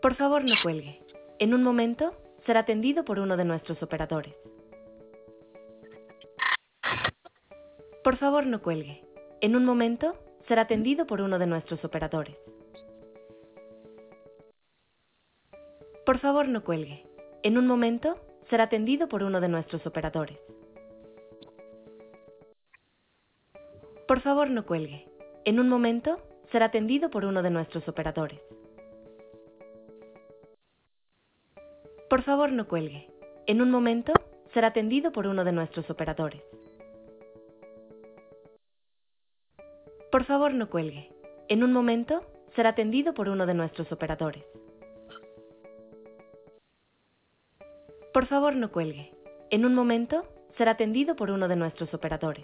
Por favor, no cuelgue. En un momento, será atendido por uno de nuestros operadores. Por favor, no cuelgue. En un momento, será atendido por uno de nuestros operadores. Por favor, no cuelgue. En un momento, será atendido por uno de nuestros operadores. Por favor, no cuelgue. En un momento, será atendido por uno de nuestros operadores. Por favor, no cuelgue. En un momento, será atendido por uno de nuestros operadores. Por favor, no cuelgue. En un momento, será atendido por uno de nuestros operadores. Por favor, no cuelgue. En un momento, será atendido por uno de nuestros operadores.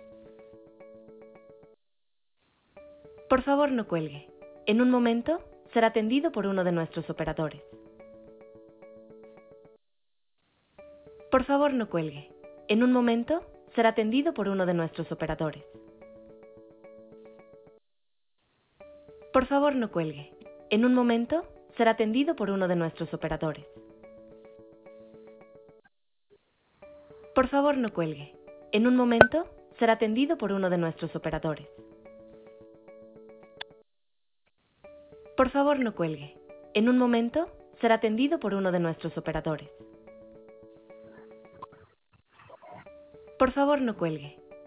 Por favor, no cuelgue. En un momento, será atendido por uno de nuestros operadores. Por favor, no cuelgue. En un momento, será atendido por uno de nuestros operadores. Por favor, no cuelgue. En un momento, será atendido por uno de nuestros operadores. Por favor, no cuelgue. En un momento, será atendido por uno de nuestros operadores. Por favor, no cuelgue. En un momento, será atendido por uno de nuestros operadores. Por favor, no cuelgue.